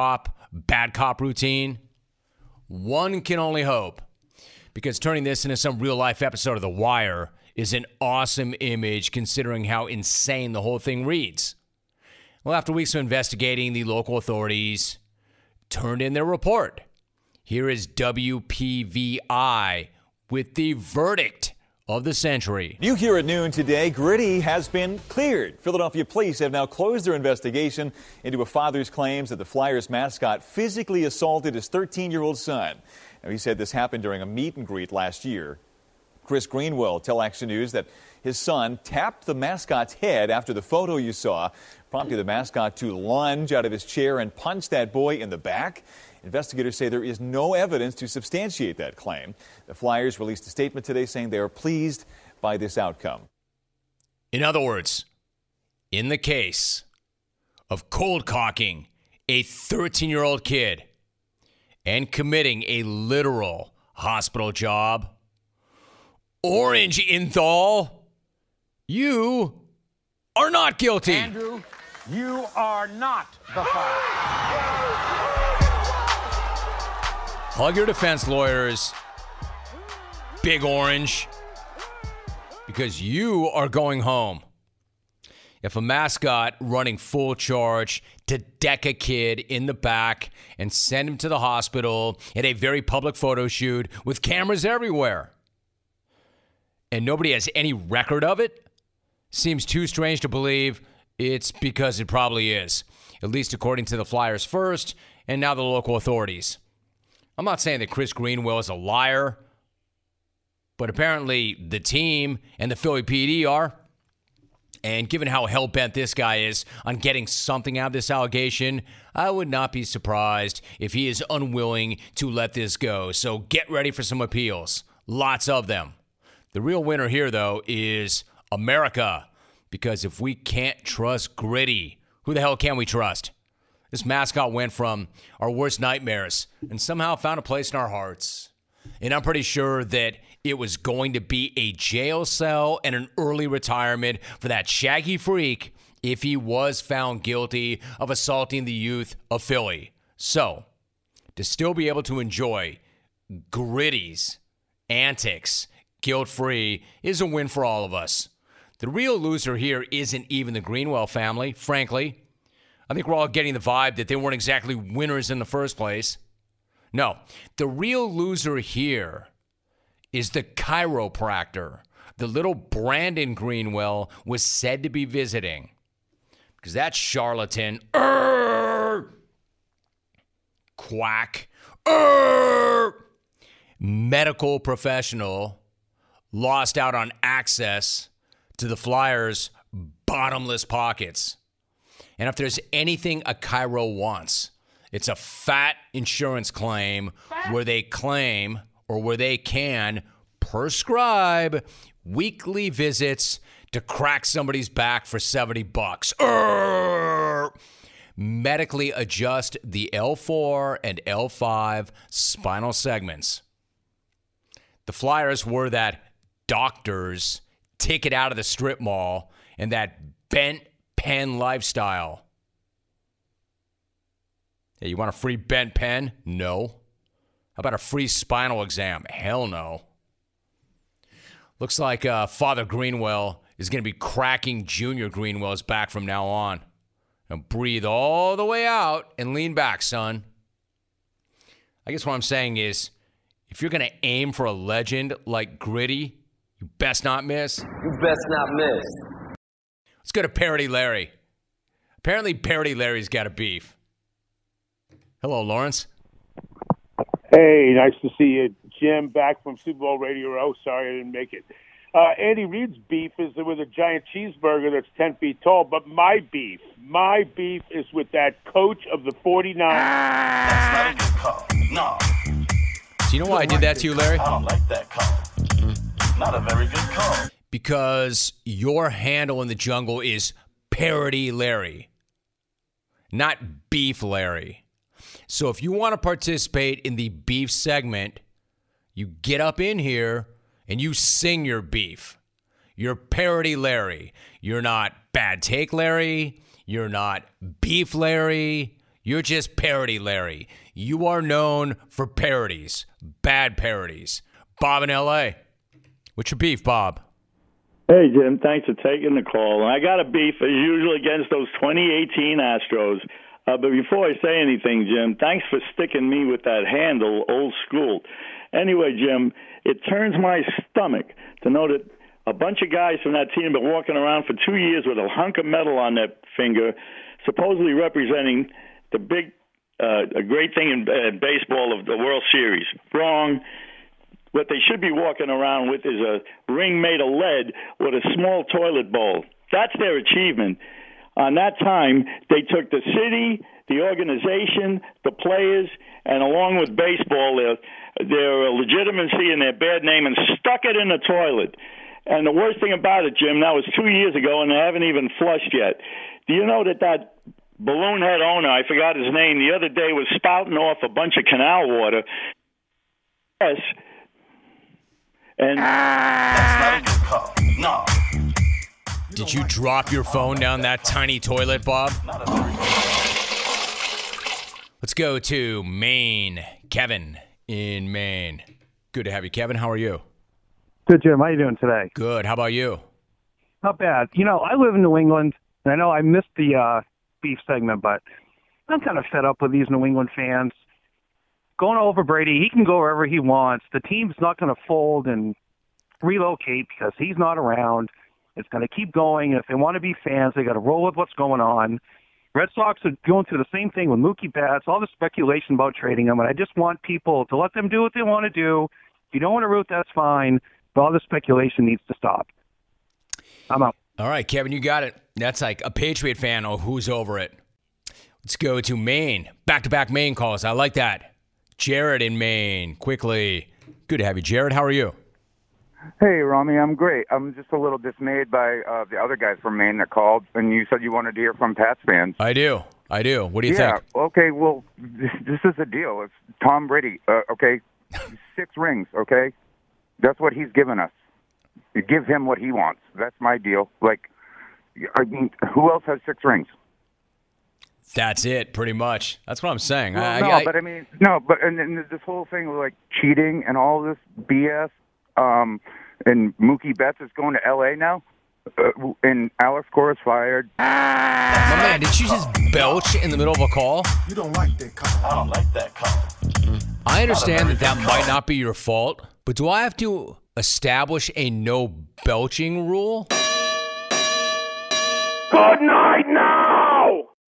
bad cop routine? One can only hope, because turning this into some real-life episode of The Wire is an awesome image considering how insane the whole thing reads. Well, after weeks of investigating, the local authorities turned in their report. Here is W P V I with the verdict of the century. New here at noon today, Gritty has been cleared. Philadelphia police have now closed their investigation into a father's claims that the Flyers mascot physically assaulted his thirteen-year-old son. Now, he said this happened during a meet and greet last year. Chris Greenwell tell Action News that his son tapped the mascot's head after the photo you saw, prompting the mascot to lunge out of his chair and punch that boy in the back. Investigators say there is no evidence to substantiate that claim. The Flyers released a statement today saying they are pleased by this outcome. In other words, in the case of cold cocking a thirteen-year-old kid and committing a literal hospital job, Orange Inthal, you are not guilty. Andrew, you are not the father. Hug your defense lawyers, Big Orange, because you are going home. If a mascot running full charge to deck a kid in the back and send him to the hospital at a very public photo shoot with cameras everywhere, and nobody has any record of it, seems too strange to believe it's because it probably is, at least according to the Flyers first and now the local authorities. I'm not saying that Chris Greenwell is a liar, but apparently the team and the Philly P D are. And given how hell-bent this guy is on getting something out of this allegation, I would not be surprised if he is unwilling to let this go. So get ready for some appeals. Lots of them. The real winner here, though, is America. Because if we can't trust Gritty, who the hell can we trust? This mascot went from our worst nightmares and somehow found a place in our hearts. And I'm pretty sure that it was going to be a jail cell and an early retirement for that shaggy freak if he was found guilty of assaulting the youth of Philly. So, to still be able to enjoy Gritty's antics guilt-free is a win for all of us. The real loser here isn't even the Greenwell family, frankly. I think we're all getting the vibe that they weren't exactly winners in the first place. No, the real loser here is the chiropractor the little Brandon Greenwell was said to be visiting. Because that charlatan, er, quack, er, medical professional lost out on access to the Flyers' bottomless pockets. And if there's anything a chiro wants, it's a fat insurance claim where they claim or where they can prescribe weekly visits to crack somebody's back for seventy bucks. Urgh! Medically adjust the L four and L five spinal segments. The Flyers were that doctor's ticket out of the strip mall and that bent pen lifestyle. Hey, you want a free bent pen? No. How about a free spinal exam? Hell no. Looks like uh, Father Greenwell is going to be cracking Junior Greenwell's back from now on. Now breathe all the way out and lean back, son. I guess what I'm saying is, if you're going to aim for a legend like Gritty, you best not miss. You best not miss. Let's go to Parody Larry. Apparently, Parody Larry's got a beef. Hello, Lawrence. Hey, nice to see you. Jim, back from Super Bowl Radio Row. Sorry I didn't make it. Uh, Andy Reid's beef is with a giant cheeseburger that's ten feet tall, but my beef, my beef is with that coach of the forty-niners. That's not a good call. No. Do you know why I did that to you, Larry? I don't like that call. Not a very good call. Because your handle in the jungle is Parody Larry, not Beef Larry. So if you want to participate in the beef segment, you get up in here and you sing your beef. You're Parody Larry. You're not Bad Take Larry. You're not Beef Larry. You're just parody Larry. You are known for parodies, bad parodies. Bob in L A. What's your beef, Bob? Hey, Jim. Thanks for taking the call. And I got a beef as usual against those twenty eighteen Astros. Uh, but before I say anything, Jim, thanks for sticking me with that handle, old school. Anyway, Jim, it turns my stomach to know that a bunch of guys from that team have been walking around for two years with a hunk of metal on their finger, supposedly representing the big, uh, a great thing in uh, baseball of the World Series. Wrong. What they should be walking around with is a ring made of lead with a small toilet bowl. That's their achievement. On that time, they took the city, the organization, the players, and along with baseball, their, their legitimacy and their bad name, and stuck it in the toilet. And the worst thing about it, Jim, that was two years ago, and they haven't even flushed yet. Do you know that that balloon head owner, I forgot his name, the other day was spouting off a bunch of canal water? Yes. And that's not a good call. No. Did you drop your phone down that tiny toilet, Bob? Let's go to Maine. Kevin in Maine. Good to have you, Kevin. How are you? Good, Jim. How are you doing today? Good. How about you? Not bad. You know, I live in New England, and I know I missed the uh, beef segment, but I'm kind of fed up with these New England fans. Going over Brady, he can go wherever he wants. The team's not going to fold and relocate because he's not around. It's going to keep going. If they want to be fans, they got to roll with what's going on. Red Sox are going through the same thing with Mookie Betts, all the speculation about trading him, and I just want people to let them do what they want to do. If you don't want to root, that's fine, but all the speculation needs to stop. I'm out. All right, Kevin, you got it. That's like a Patriot fan or who's over it. Let's go to Maine. Back-to-back Maine calls. I like that. Jared in Maine, quickly. Good to have you, Jared. How are you? Hey, Rami, I'm great. I'm just a little dismayed by uh, the other guys from Maine that called, and you said you wanted to hear from Pats fans. I do. I do. What do you yeah, think? Okay, well, this, this is the deal. It's Tom Brady, uh, okay? Six rings, okay? That's what he's given us. You give him what he wants. That's my deal. Like, I mean, who else has six rings? That's it, pretty much. That's what I'm saying. Well, I, no, I, but I mean, no, but and, and this whole thing with like cheating and all this B S. Um, and Mookie Betts is going to L A now, uh, and Alex Cora is fired. My man, did you just belch in the middle of a call? You don't like that call. I don't like that call. I understand that that might not be your fault, but do I have to establish a no belching rule? Good night,